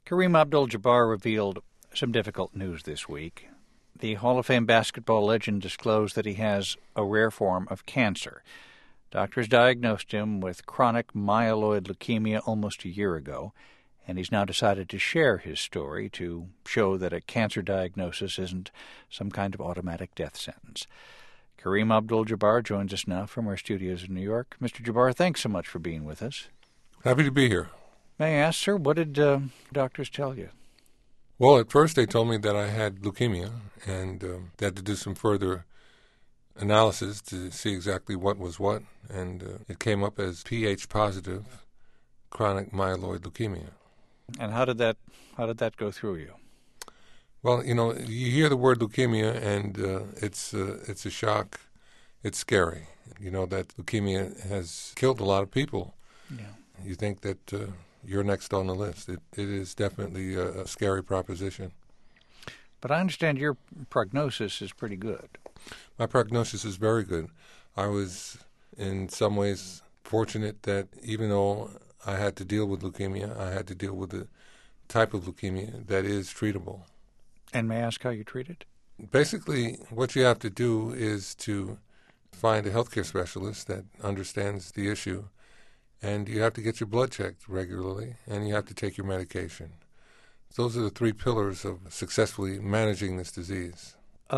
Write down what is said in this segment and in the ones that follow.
Kareem Abdul-Jabbar revealed some difficult news this week. The Hall of Fame basketball legend disclosed that he has a rare form of cancer. Doctors diagnosed him with chronic myeloid leukemia almost a year ago, and he's now decided to share his story to show that a cancer diagnosis isn't some kind of automatic death sentence. Kareem Abdul-Jabbar joins us now from our studios in New York. Mr. Jabbar, thanks so much for being with us. Happy to be here. May I ask, sir, what did doctors tell you? Well, at first they told me that I had leukemia, and they had to do some further analysis to see exactly what was what, and it came up as Ph-positive chronic myeloid leukemia. And how did that go through you? Well, you hear the word leukemia, and it's a shock. It's scary. You know that leukemia has killed a lot of people. Yeah. You think that you're next on the list. It is definitely a scary proposition. But I understand your prognosis is pretty good. My prognosis is very good. I was, in some ways, fortunate that even though I had to deal with leukemia, I had to deal with the type of leukemia that is treatable. And may I ask how you treat it? Basically, what you have to do is to find a healthcare specialist that understands the issue, and you have to get your blood checked regularly, and you have to take your medication. Those are the three pillars of successfully managing this disease.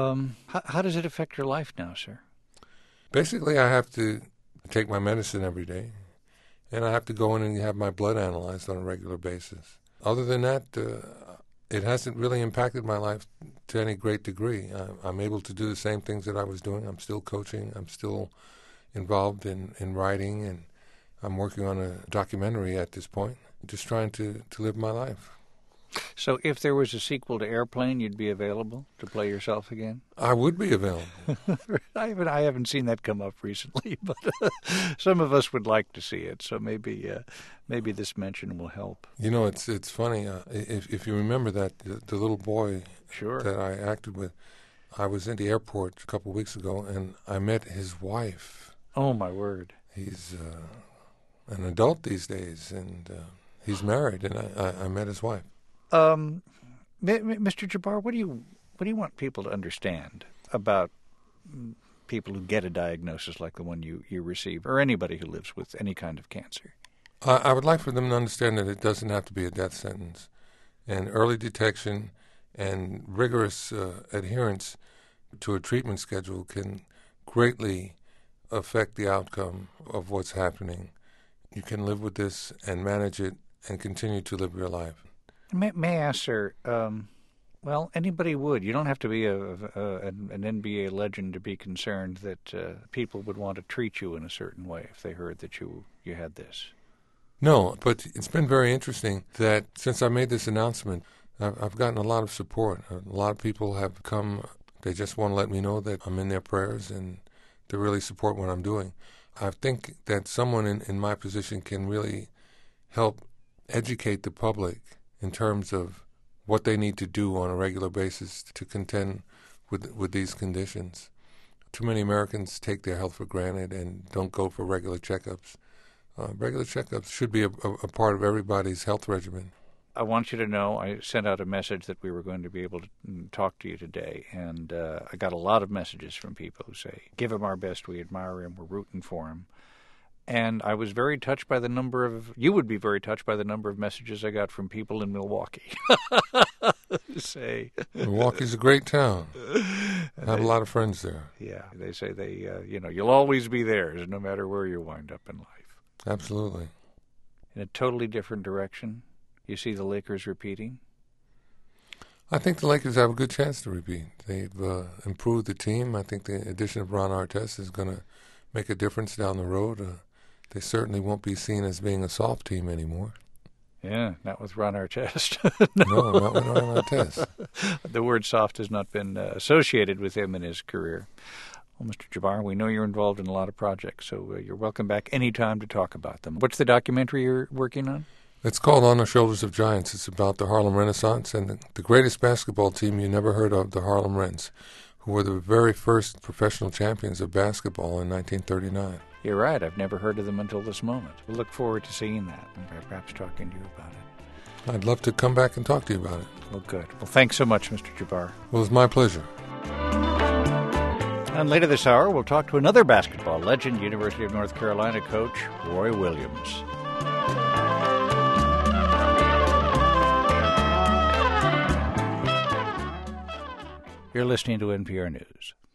How does it affect your life now, sir? Basically, I have to take my medicine every day, and I have to go in and have my blood analyzed on a regular basis. Other than that, it hasn't really impacted my life to any great degree. I'm able to do the same things that I was doing. I'm still coaching. I'm still involved in writing, and I'm working on a documentary at this point, just trying to live my life. So if there was a sequel to Airplane, you'd be available to play yourself again? I would be available. I haven't seen that come up recently, but some of us would like to see it. So maybe this mention will help. It's funny. If you remember that the little boy Sure. that I acted with, I was in the airport a couple of weeks ago, and I met his wife. Oh, my word. He's an adult these days, and he's married, and I met his wife. Mr. Jabbar, what do you want people to understand about people who get a diagnosis like the one you receive, or anybody who lives with any kind of cancer? I would like for them to understand that it doesn't have to be a death sentence, and early detection and rigorous adherence to a treatment schedule can greatly affect the outcome of what's happening. You can live with this and manage it and continue to live your life. May I ask, sir, well, anybody would. You don't have to be an NBA legend to be concerned that people would want to treat you in a certain way if they heard that you had this. No, but it's been very interesting that since I made this announcement, I've gotten a lot of support. A lot of people have come. They just want to let me know that I'm in their prayers and they really support what I'm doing. I think that someone in my position can really help educate the public in terms of what they need to do on a regular basis to contend with these conditions. Too many Americans take their health for granted and don't go for regular checkups. Regular checkups should be a part of everybody's health regimen. I want you to know I sent out a message that we were going to be able to talk to you today, and I got a lot of messages from people who say, give him our best, we admire him, we're rooting for him. And I was very touched by you would be very touched by the number of messages I got from people in Milwaukee. Milwaukee's a great town. I have a lot of friends there. Yeah, they say you'll always be theirs no matter where you wind up in life. Absolutely. In a totally different direction, you see the Lakers repeating? I think the Lakers have a good chance to repeat. They've improved the team. I think the addition of Ron Artest is going to make a difference down the road. They certainly won't be seen as being a soft team anymore. Yeah, not with Ron Artest. No, not with Ron Artest. The word soft has not been associated with him in his career. Well, Mr. Jabbar, we know you're involved in a lot of projects, so you're welcome back anytime to talk about them. What's the documentary you're working on? It's called On the Shoulders of Giants. It's about the Harlem Renaissance and the greatest basketball team you never heard of, the Harlem Rents, who were the very first professional champions of basketball in 1939. You're right. I've never heard of them until this moment. We'll look forward to seeing that and perhaps talking to you about it. I'd love to come back and talk to you about it. Well, good. Well, thanks so much, Mr. Jabbar. Well, it's my pleasure. And later this hour, we'll talk to another basketball legend, University of North Carolina coach Roy Williams. You're listening to NPR News.